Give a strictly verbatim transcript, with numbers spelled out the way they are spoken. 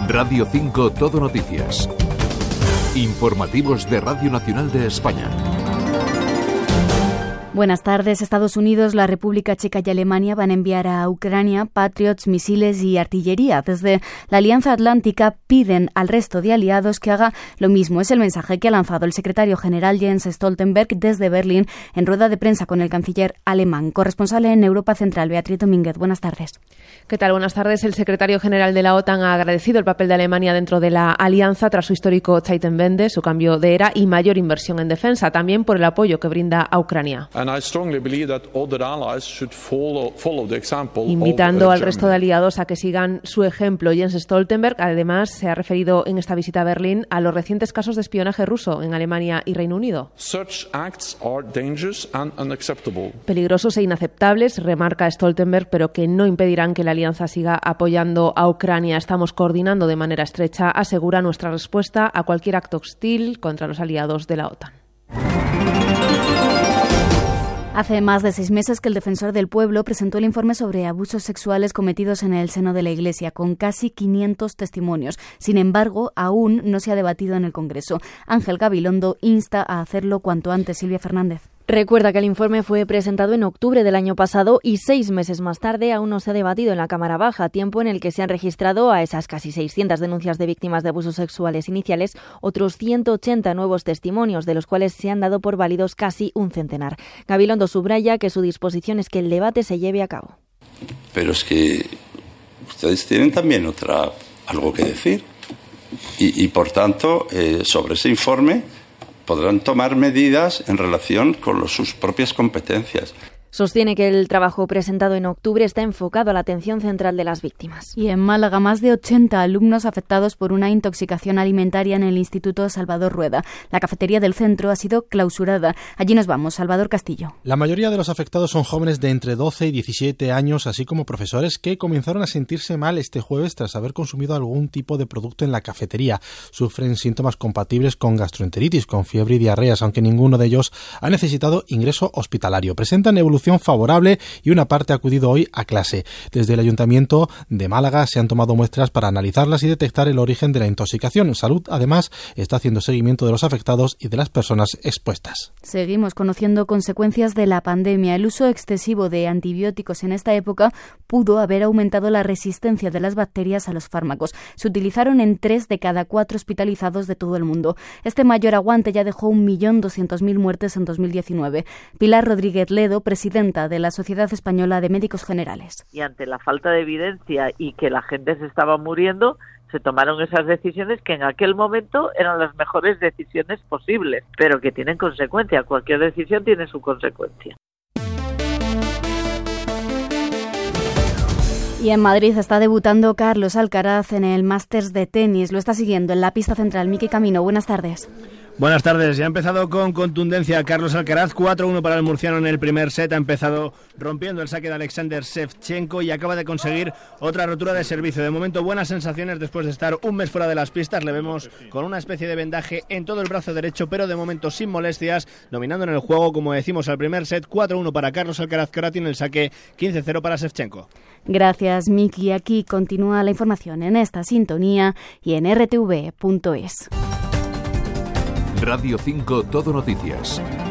Radio cinco Todo Noticias. Informativos de Radio Nacional de España. Buenas tardes. Estados Unidos, la República Checa y Alemania van a enviar a Ucrania Patriots, misiles y artillería. Desde la Alianza Atlántica piden al resto de aliados que haga lo mismo. Es el mensaje que ha lanzado el secretario general Jens Stoltenberg desde Berlín en rueda de prensa con el canciller alemán. Corresponsal en Europa Central, Beatriz Domínguez. Buenas tardes. ¿Qué tal? Buenas tardes. El secretario general de la OTAN ha agradecido el papel de Alemania dentro de la alianza tras su histórico Zeitenwende, su cambio de era y mayor inversión en defensa, también por el apoyo que brinda a Ucrania. Invitando al resto de aliados a que sigan su ejemplo. Jens Stoltenberg, además, se ha referido en esta visita a Berlín a los recientes casos de espionaje ruso en Alemania y Reino Unido. Peligrosos e inaceptables, remarca Stoltenberg, pero que no impedirán que la alianza siga apoyando a Ucrania. Estamos coordinando de manera estrecha, asegura, nuestra respuesta a cualquier acto hostil contra los aliados de la OTAN. Hace más de seis meses que el Defensor del Pueblo presentó el informe sobre abusos sexuales cometidos en el seno de la Iglesia, con casi quinientos testimonios. Sin embargo, aún no se ha debatido en el Congreso. Ángel Gabilondo insta a hacerlo cuanto antes. Silvia Fernández. Recuerda que el informe fue presentado en octubre del año pasado y seis meses más tarde aún no se ha debatido en la Cámara Baja, tiempo en el que se han registrado a esas casi seiscientas denuncias de víctimas de abusos sexuales iniciales otros ciento ochenta nuevos testimonios, de los cuales se han dado por válidos casi un centenar. Gabilondo subraya que su disposición es que el debate se lleve a cabo. Pero es que ustedes tienen también otra algo que decir y, y por tanto, eh, sobre ese informe podrán tomar medidas en relación con los, sus propias competencias. Sostiene que el trabajo presentado en octubre está enfocado a la atención central de las víctimas. Y en Málaga, más de ochenta alumnos afectados por una intoxicación alimentaria en el Instituto Salvador Rueda. La cafetería del centro ha sido clausurada. Allí nos vamos, Salvador Castillo. La mayoría de los afectados son jóvenes de entre doce y diecisiete años, así como profesores que comenzaron a sentirse mal este jueves tras haber consumido algún tipo de producto en la cafetería. Sufren síntomas compatibles con gastroenteritis, con fiebre y diarreas, aunque ninguno de ellos ha necesitado ingreso hospitalario. Presentan evolución favorable y una parte ha acudido hoy a clase. Desde el Ayuntamiento de Málaga se han tomado muestras para analizarlas y detectar el origen de la intoxicación. Salud, además, está haciendo seguimiento de los afectados y de las personas expuestas. Seguimos conociendo consecuencias de la pandemia. El uso excesivo de antibióticos en esta época pudo haber aumentado la resistencia de las bacterias a los fármacos. Se utilizaron en tres de cada cuatro hospitalizados de todo el mundo. Este mayor aguante ya dejó un millón doscientas mil muertes en dos mil diecinueve. Pilar Rodríguez Ledo, presidenta de la Sociedad Española de Médicos Generales. Y ante la falta de evidencia y que la gente se estaba muriendo, se tomaron esas decisiones que en aquel momento eran las mejores decisiones posibles, pero que tienen consecuencia. Cualquier decisión tiene su consecuencia. Y en Madrid está debutando Carlos Alcaraz en el Masters de tenis. Lo está siguiendo en la pista central. Miki Camino, buenas tardes. Buenas tardes. Ya ha empezado con contundencia Carlos Alcaraz, cuatro uno para el murciano en el primer set. Ha empezado rompiendo el saque de Alexander Shevchenko y acaba de conseguir otra rotura de servicio. De momento, buenas sensaciones después de estar un mes fuera de las pistas. Le vemos con una especie de vendaje en todo el brazo derecho, pero de momento sin molestias, dominando en el juego, como decimos, al primer set. Cuatro uno para Carlos Alcaraz, que ahora tiene el saque quince cero para Shevchenko. Gracias, Miki. Aquí continúa la información en esta sintonía y en r t v punto es. Radio cinco Todo Noticias.